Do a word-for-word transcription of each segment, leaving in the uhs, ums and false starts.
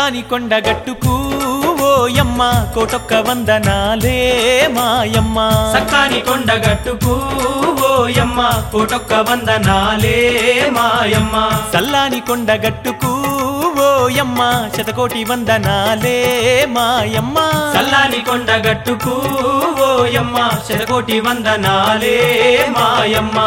సల్లాని కొండగట్టుకు ఓయమ్మ కోటొక్క వందనాలే మాయమ్మ సక్కాని కొండగట్టుకు ఓయమ్మ కోటొక్క వందనాలే మాయమ్మ సల్లాని కొండగట్టుకు ఓయమ్మ శతకోటి వందనాలే మాయమ్మ సల్లాని కొండగట్టుకు ఓయమ్మ శతకోటి వందనాలే మాయమ్మ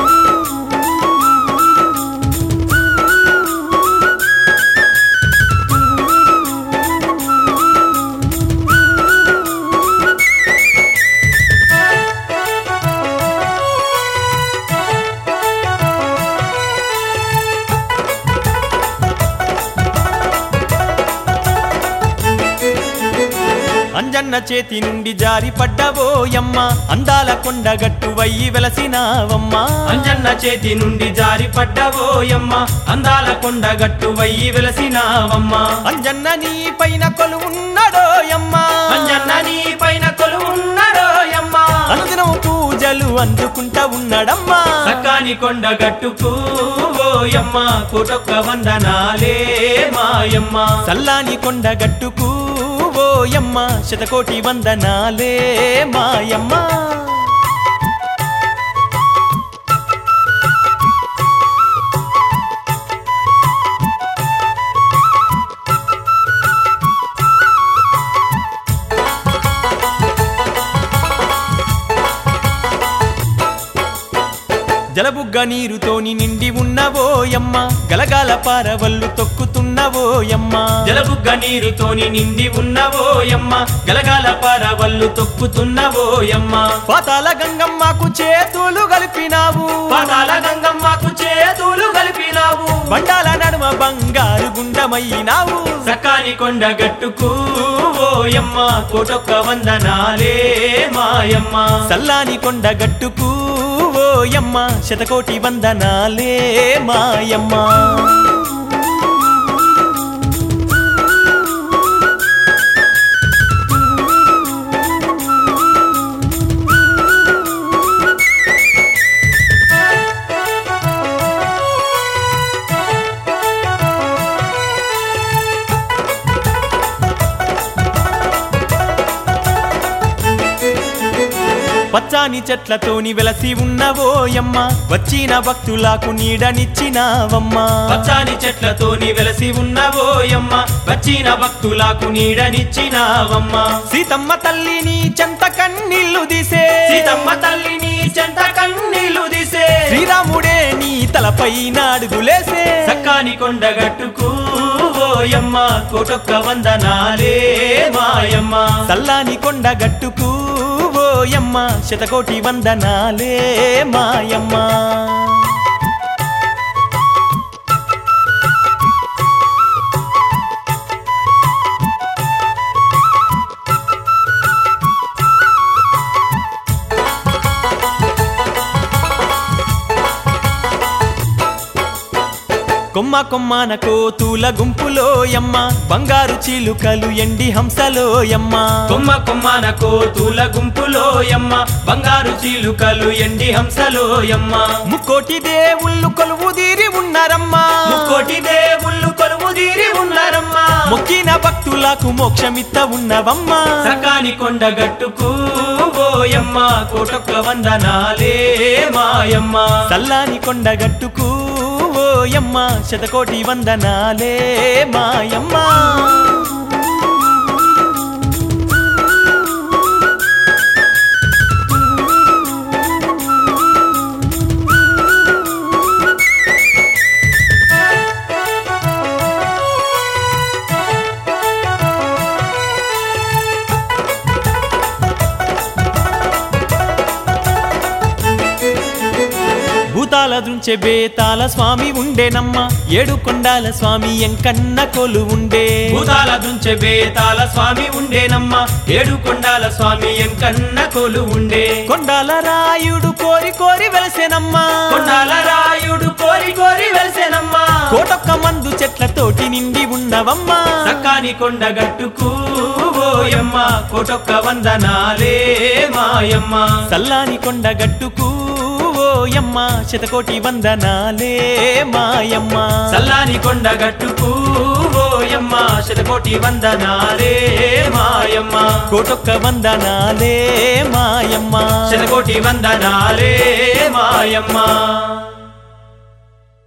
అంజన్న చేతి నుండి జారి పడ్డవోయమ్మ అందాల కొండగట్టు వయ్యి వెలసినావమ్మ అంజన్న చేతి నుండి జారి పడ్డవోయమ్మ అందాల కొండగట్టు వయ్యి వెలసినావమ్మ అంజన్న నీ పైన కొలువున్నాడోయమ్మ అంజన్న నీ పైన కొలువున్నాడోయమ్మ అనుదినం పూజలు అందుకుంటా ఉన్నాడమ్మా సక్కాని కొండగట్టుకు ఓయమ్మ కోటొక్క వందనాలే మాయమ్మ సల్లాని కొండగట్టుకు ఓయమ్మ శతకోటి వందనాలే మాయమ్మ జలబుగ్గ నీరుతోని నిండి ఉన్నవోయమ్మ గలగాల పారవల్లు తొక్కుతున్నవోయమ్మ జలబుగ్గ నీరుతోని నిండి ఉన్నవోయమ్మ గలగాల పారవల్లు తొక్కుతున్నవోయమ్మ పాతాల గంగమ్మకు చేతులు కలిపినావు పాతాల గంగమ్మకు చేతులు కలిపినావు బండాల నడుమ బంగారు గుండమైనావు సక్కాని కొండగట్టుకు ఓయమ్మ కోటొక్క వందనాలే మాయమ్మ సల్లాని కొండగట్టుకు ఓయమ్మ శతకోటి వందనాలే మాయమ్మ పచ్చాని చెట్లతోని వెలసి ఉన్నవోయమ్మ వచ్చిన భక్తులకు నీడనిచ్చినావమ్మ పచ్చాని చెట్లతోని వెలసి ఉన్నవోయమ్మ వచ్చిన భక్తులకు నీడనిచ్చినావమ్మ సీతమ్మ తల్లిని చెంత కన్నీళ్లు దిసే సీతమ్మ తల్లిని చెంత కన్నీళ్లు దిసే శ్రీరాముడే నీ తలపైన అడుగులేసే సక్కాని కొండగట్టుకు ఓయమ్మ కోటొక్క వందనాలే మాయమ్మ సల్లాని కొండగట్టుకు ఓయమ్మ శతకోటి వందనాలే మాయమ్మ కొమ్మ కొమ్మన కోతుల గుంపులోయమ్మ బంగారు చీలుకలు ఎండి హంసలోయమ్మ కొమ్మ కొమ్మన కోతుల గుంపులోయమ్మ బంగారు చీలుకలు ఎండి హంసలోయమ్మ ముక్కోటి దేవుళ్ళు కొలువు తీరి ఉన్నారమ్మా ముక్కోటి దేవుళ్ళు కొలువు తీరి ఉన్నారమ్మా మొక్కిన భక్తులకు మోక్షమిత్త ఉన్నవమ్మా సకాని కొండగట్టుకు ఓయమ్మ కోటొక్క వందనాలే మాయమ్మ సల్లాని కొండగట్టుకు ఓయమ్మ శతకోటి వందనాలే మాయమ్మ భూతాల దృంచె బేతాల స్వామి ఉండేనమ్మ ఏడు కొండాల స్వామి ఎంకన్న కొలు ఉండే భూతాల దుంచె బేతాల స్వామి ఉండేనమ్మ ఏడు కొండాల స్వామి ఎంకన్న కొలు ఉండే కొండాల రాయుడు కోరి కోరి వెలసెనమ్మా కొండాల రాయుడు కోరి కోరి వెలసెనమ్మ కోటొక్క మందు చెట్లతోటి నిండి ఉన్నవమ్మా సక్కాని కొండగట్టుకు ఓయమ్మ కోటొక్క వందనాలే మాయమ్మ సల్లాని కొండగట్టుకు ఓయమ్మ శతకోటి వందనాలే మాయమ్మ సల్లాని కొండగట్టుకు ఓయమ్మ మాయమ్మ శతకోటి వందనాలే మాయమ్మ కోటొక్క వందనాలే మాయమ్మ శతకోటి వందనాలే మాయమ్మ